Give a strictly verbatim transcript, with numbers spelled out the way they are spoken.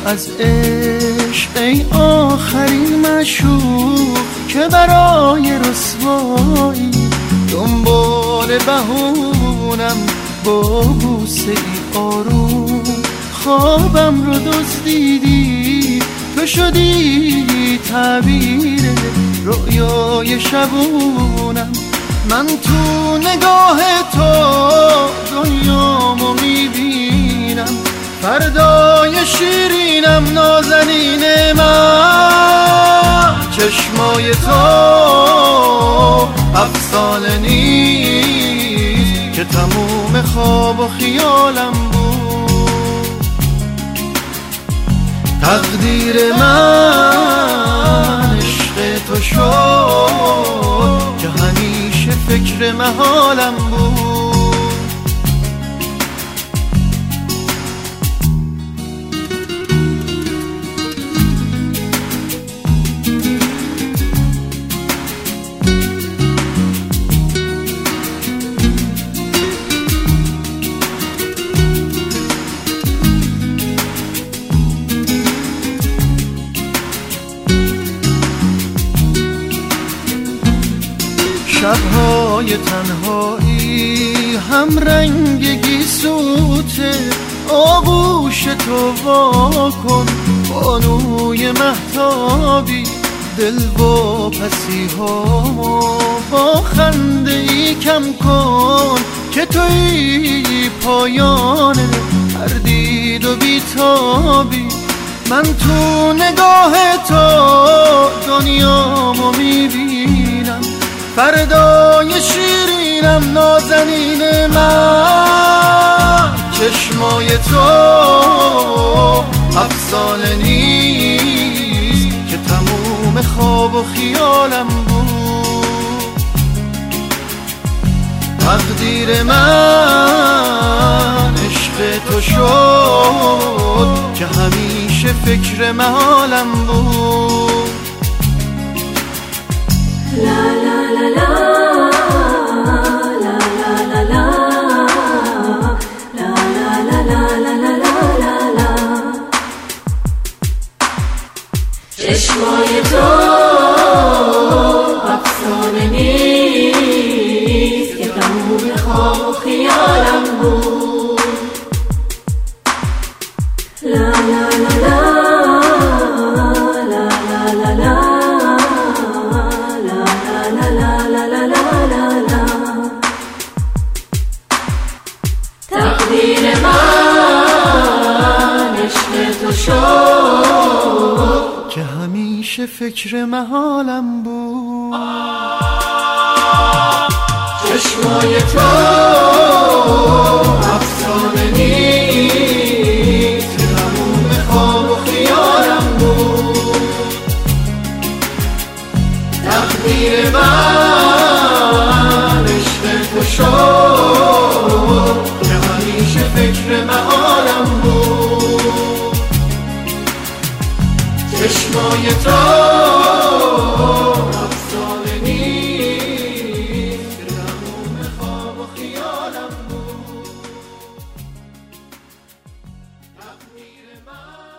از عشق ای آخرین معشوق که برای رسوایی دنبال بهونم با بوسه ای آروم خوابم رو دزدیدی، تو شدی تعبیر رؤیای شبونم. من تو نگاه تو دنیامو میبینم، فردای شیرینم نازنین من. چشمای تو افسانه نیست که تموم خواب و خیالم بود. تقدیر من عشق تو شد که همیشه فکر محالم بود. شب‌های تنهایی هم رنگ گیسوته، آغوش تو وا کن بانوی مهتابی. دل و پسی هامو با خنده ای کم کن که توی پایان هر دید و بیتابی. من تو نگاه تو دنیامو میبینم، فردای شیرینم نازنین من. چشمای تو افسانه نیست که تموم خواب و خیالم بود. تقدیر من عشق تو شد که همیشه فکر محالم بود. لا لا لا لا لا لا لا چشمای تو افسانه نیست که تموم خواب و خیالم بود. لا لا لا لا لا لا لا تقدیر من عشق تو شد که همیشه فکر محالم بود. چشمای تو افسانه نیست که تموم خواب و خیالم بود. تقدیر من عشق تو شد که همیشه فکر محالم بود. چشمای تو افسانه نیست که تموم خواب و خیالم بود. تقدیر من